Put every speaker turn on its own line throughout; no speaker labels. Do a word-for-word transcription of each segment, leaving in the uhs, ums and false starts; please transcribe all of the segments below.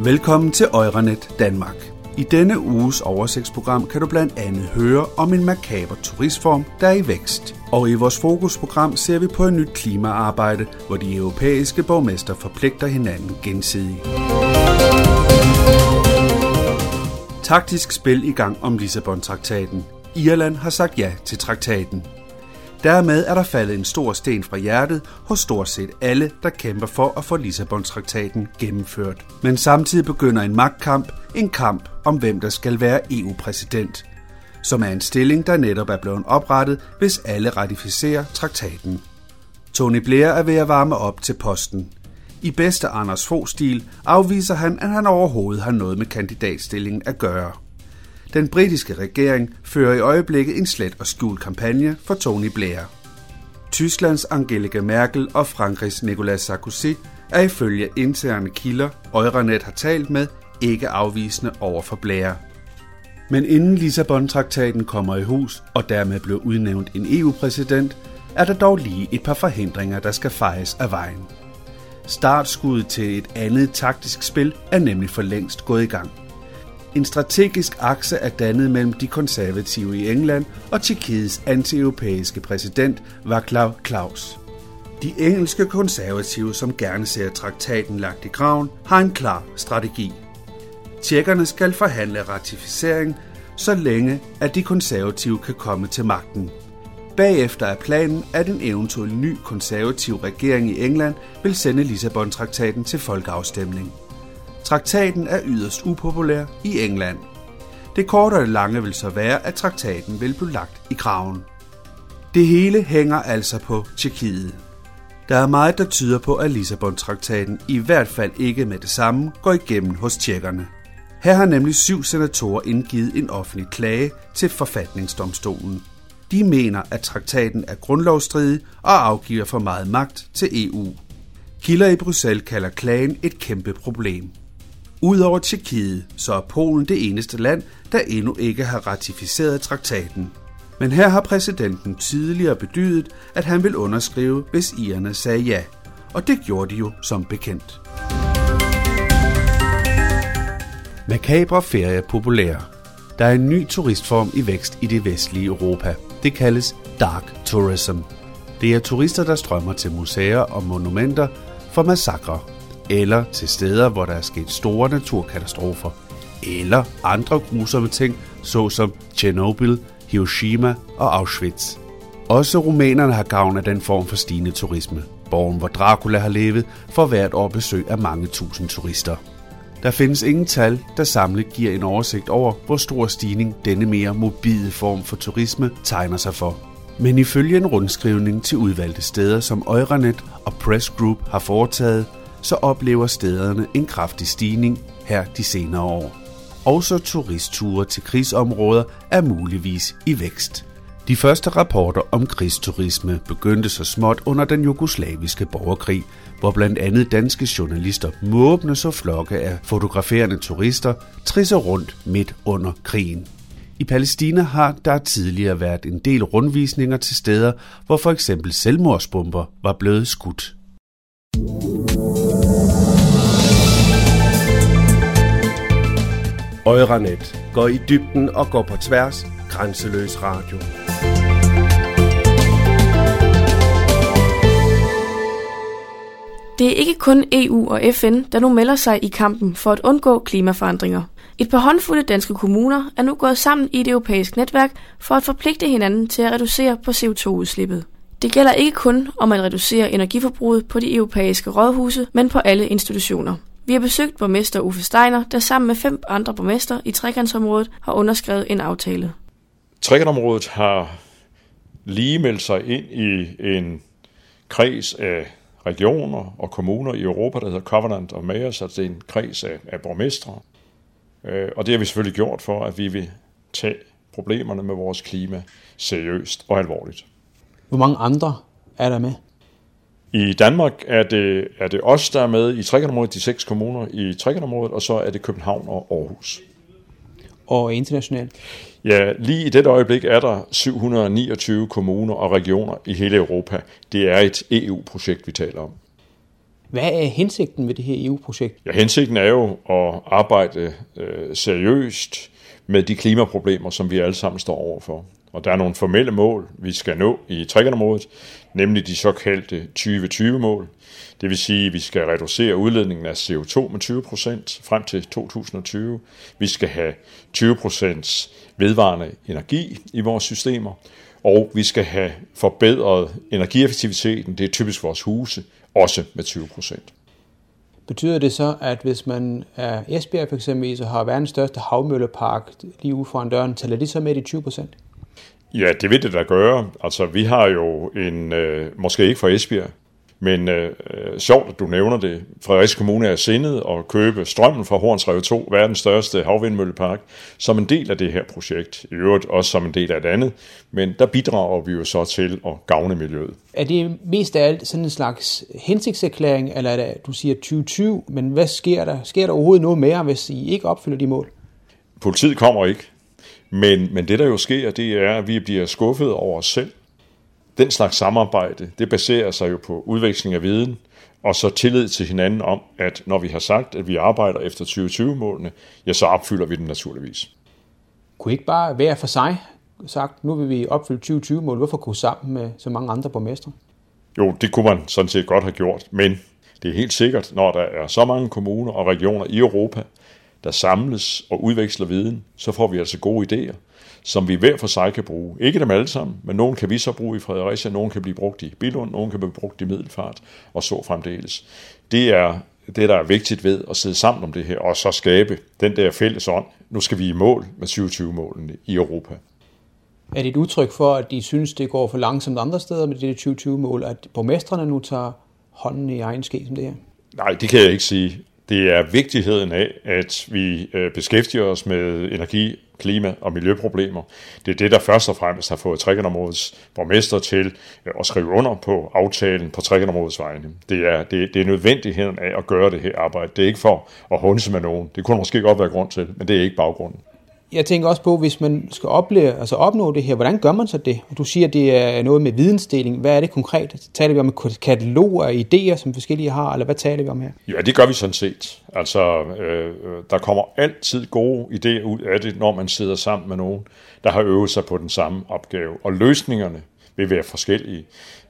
Velkommen til Euranet Danmark. I denne uges oversigtsprogram kan du blandt andet høre om en makaber turistform, der er i vækst. Og i vores fokusprogram ser vi på et nyt klimaarbejde, hvor de europæiske borgmester forpligter hinanden gensidigt. Taktisk spil i gang om Lissabon-traktaten. Irland har sagt ja til traktaten. Dermed er der faldet en stor sten fra hjertet hos stort set alle, der kæmper for at få Lissabon-traktaten gennemført. Men samtidig begynder en magtkamp, en kamp om hvem der skal være E U-præsident, som er en stilling, der netop er blevet oprettet, hvis alle ratificerer traktaten. Tony Blair er ved at varme op til posten. I bedste Anders Fogh-stil afviser han, at han overhovedet har noget med kandidatstillingen at gøre. Den britiske regering fører i øjeblikket en slet og skjult kampagne for Tony Blair. Tysklands Angela Merkel og Frankrigs Nicolas Sarkozy er ifølge interne kilder, Euranet har talt med, ikke afvisende over for Blair. Men inden Lissabon-traktaten kommer i hus og dermed bliver udnævnt en E U-præsident, er der dog lige et par forhindringer, der skal fejes af vejen. Startskuddet til et andet taktisk spil er nemlig for længst gået i gang. En strategisk akse er dannet mellem de konservative i England og Tjekkiets anti-europæiske præsident Václav Klaus. De engelske konservative, som gerne ser traktaten lagt i graven, har en klar strategi. Tjekkerne skal forhandle ratificering, så længe at de konservative kan komme til magten. Bagefter er planen, at en eventuel ny konservativ regering i England vil sende Lissabon-traktaten til folkeafstemning. Traktaten er yderst upopulær i England. Det korte og det lange vil så være, at traktaten vil blive lagt i graven. Det hele hænger altså på Tjekkiet. Der er meget, der tyder på, at Lissabon-traktaten i hvert fald ikke med det samme går igennem hos tjekkerne. Her har nemlig syv senatorer indgivet en offentlig klage til forfatningsdomstolen. De mener, at traktaten er grundlovsstridig og afgiver for meget magt til E U. Kilder i Bruxelles kalder klagen et kæmpe problem. Udover Tjekkiet, så er Polen det eneste land, der endnu ikke har ratificeret traktaten. Men her har præsidenten tidligere bedyret, at han vil underskrive, hvis irerne sagde ja. Og det gjorde de jo som bekendt. Makabre ferie populære. Der er en ny turistform i vækst i det vestlige Europa. Det kaldes dark tourism. Det er turister, der strømmer til museer og monumenter for massakrer, eller til steder, hvor der er sket store naturkatastrofer, eller andre grusomme ting, såsom Tjernobyl, Hiroshima og Auschwitz. Også rumænerne har gavn af den form for stigende turisme. Borgen, hvor Dracula har levet, får hvert år besøg af mange tusind turister. Der findes ingen tal, der samlet giver en oversigt over, hvor stor stigning denne mere mobile form for turisme tegner sig for. Men ifølge en rundskrivning til udvalgte steder, som Euranet og Press Group har foretaget, så oplever stederne en kraftig stigning her de senere år. Også turistture til krigsområder er muligvis i vækst. De første rapporter om krigsturisme begyndte så småt under den jugoslaviske borgerkrig, hvor blandt andet danske journalister måbende så flokke af fotograferende turister trisser rundt midt under krigen. I Palæstina har der tidligere været en del rundvisninger til steder, hvor for eksempel selvmordsbomber var blevet skudt. Euranet går i dybden og går på tværs. Grænseløs radio.
Det er ikke kun E U og F N, der nu melder sig i kampen for at undgå klimaforandringer. Et par håndfulde danske kommuner er nu gået sammen i et europæisk netværk for at forpligte hinanden til at reducere på C O to udslippet. Det gælder ikke kun om at reducere energiforbruget på de europæiske rådhuse, men på alle institutioner. Vi har besøgt borgmester Uffe Steiner, der sammen med fem andre borgmester i trekantsområdet har underskrevet en aftale.
Trekantområdet har lige meldt sig ind i en kreds af regioner og kommuner i Europa, der hedder Covenant of Mayors, altså det er en kreds af, af borgmestre. Og det har vi selvfølgelig gjort for, at vi vil tage problemerne med vores klima seriøst og alvorligt.
Hvor mange andre er der med?
I Danmark er det, er det os, der er med i trekantområdet, de seks kommuner i trekantområdet, og så er det København og Aarhus.
Og internationalt?
Ja, lige i dette øjeblik er der syv hundrede niogtyve kommuner og regioner i hele Europa. Det er et E U-projekt, vi taler om.
Hvad er hensigten med det her E U-projekt?
Ja, hensigten er jo at arbejde øh, seriøst med de klimaproblemer, som vi alle sammen står overfor. Og der er nogle formelle mål, vi skal nå i Trekantområdet, nemlig de såkaldte tyve tyve-mål. Det vil sige, at vi skal reducere udledningen af C O to med tyve procent frem til to tusind og tyve. Vi skal have tyve procent vedvarende energi i vores systemer, og vi skal have forbedret energieffektiviteten, det er typisk vores huse, også med tyve procent.
Betyder det så, at hvis man er Esbjerg for eksempel, så har verdens største havmøllepark lige ude foran døren, tæller det så med de tyve procent?
Ja, det vil det da gøre. Altså, vi har jo en, øh, måske ikke fra Esbjerg, men øh, sjovt, at du nævner det. Fredericia Kommune er sindet at købe strømmen fra Horns Rev to, verdens største havvindmøllepark, som en del af det her projekt. I øvrigt også som en del af et andet, men der bidrager vi jo så til at gavne miljøet. Er
det mest af alt sådan en slags hensigtserklæring, eller er det, du siger tyve tyve, men hvad sker der? Sker der overhovedet noget mere, hvis I ikke opfylder de mål?
Politiet kommer ikke, men, men det der jo sker, det er, at vi bliver skuffet over os selv. Den slags samarbejde, det baserer sig jo på udveksling af viden, og så tillid til hinanden om, at når vi har sagt, at vi arbejder efter tyve tyve-målene, ja, så opfylder vi dem naturligvis.
Kunne ikke bare være for sig sagt, nu vil vi opfylde tyve tyve-mål, hvorfor gå sammen med så mange andre borgmestre?
Jo, det kunne man sådan set godt have gjort, men det er helt sikkert, når der er så mange kommuner og regioner i Europa, der samles og udveksler viden, så får vi altså gode idéer, som vi hver for sig kan bruge. Ikke dem alle sammen, men nogle kan vi så bruge i Fredericia, nogle kan blive brugt i Billund, nogle kan blive brugt i Middelfart, og så fremdeles. Det er det, der er vigtigt ved at sidde sammen om det her, og så skabe den der fælles ånd. Nu skal vi i mål med tyve tyve-målene i Europa.
Er det et udtryk for, at de synes, det går for langsomt andre steder med det tyve tyve-mål, at borgmestrene nu tager hånden i egen ske som det her?
Nej, det kan jeg ikke sige. Det er vigtigheden af, at vi beskæftiger os med energi, klima- og miljøproblemer. Det er det, der først og fremmest har fået Trekantområdets borgmester til at skrive under på aftalen på Trekantområdets vegne. Det er, det, det er nødvendigheden af at gøre det her arbejde. Det er ikke for at hunse med nogen. Det kunne måske godt være grund til, men det er ikke baggrunden.
Jeg tænker også på, hvis man skal opleve, altså opnå det her, hvordan gør man så det? Du siger, at det er noget med vidensdeling. Hvad er det konkret? Taler vi om et katalog af idéer, som forskellige har, eller hvad taler vi om her?
Ja, det gør vi sådan set. Altså, øh, der kommer altid gode idéer ud af det, når man sidder sammen med nogen, der har øvet sig på den samme opgave. Og løsningerne vil være forskellige.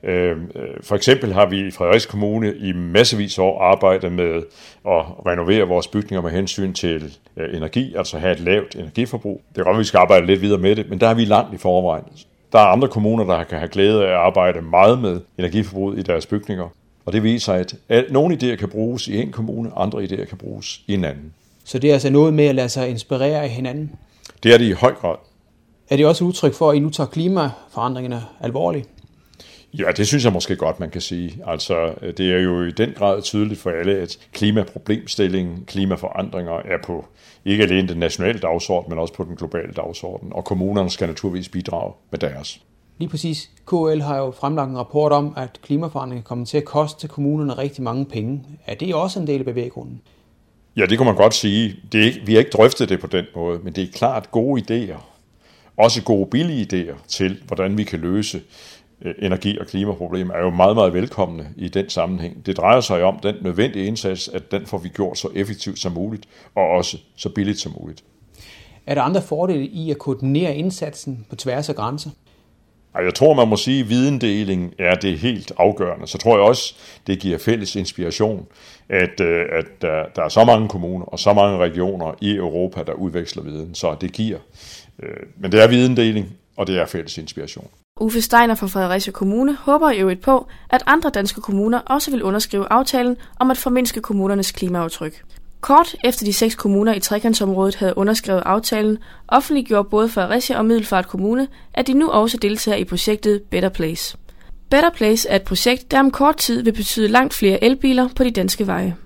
For eksempel har vi i Fredericia Kommune i massevis af år arbejdet med at renovere vores bygninger med hensyn til energi, altså have et lavt energiforbrug. Det er godt, at vi skal arbejde lidt videre med det, men der er vi langt i forvejen. Der er andre kommuner, der kan have glæde af at arbejde meget med energiforbruget i deres bygninger, og det viser, at nogle idéer kan bruges i en kommune, andre idéer kan bruges i en anden.
Så det er altså noget med at lade sig inspirere af hinanden?
Det er det i høj grad.
Er det også et udtryk for, at I nu tager klimaforandringerne alvorligt?
Ja, det synes jeg måske godt, man kan sige. Altså, det er jo i den grad tydeligt for alle, at klimaproblemstillingen, klimaforandringer er på ikke alene den nationale dagsorden, men også på den globale dagsorden. Og kommunerne skal naturligvis bidrage med deres.
Lige præcis. K L har jo fremlagt en rapport om, at klimaforandringer kommer til at koste kommunerne rigtig mange penge. Er det også en del af bevæggrunden?
Ja, det kunne man godt sige. Det er ikke, vi har ikke drøftet det på den måde, men det er klart gode idéer. Også gode billige idéer til, hvordan vi kan løse energi- og klimaproblemer, er jo meget, meget velkomne i den sammenhæng. Det drejer sig om den nødvendige indsats, at den får vi gjort så effektivt som muligt, og også så billigt som muligt.
Er der andre fordele i at koordinere indsatsen på tværs af grænser?
Jeg tror, man må sige, at videndeling er det helt afgørende. Så tror jeg også, det giver fælles inspiration, at, at der, der er så mange kommuner og så mange regioner i Europa, der udveksler viden. Så det giver. Men det er videndeling, og det er fælles inspiration.
Uffe Steiner fra Fredericia Kommune håber i øvrigt på, at andre danske kommuner også vil underskrive aftalen om at formindske kommunernes klimaaftryk. Kort efter de seks kommuner i trekantsområdet havde underskrevet aftalen, offentliggjorde både Fredericia og Middelfart Kommune, at de nu også deltager i projektet Better Place. Better Place er et projekt, der om kort tid vil betyde langt flere elbiler på de danske veje.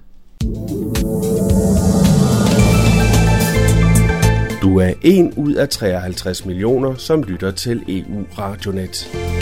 Du er en ud af treoghalvtreds millioner, som lytter til E U Radionet.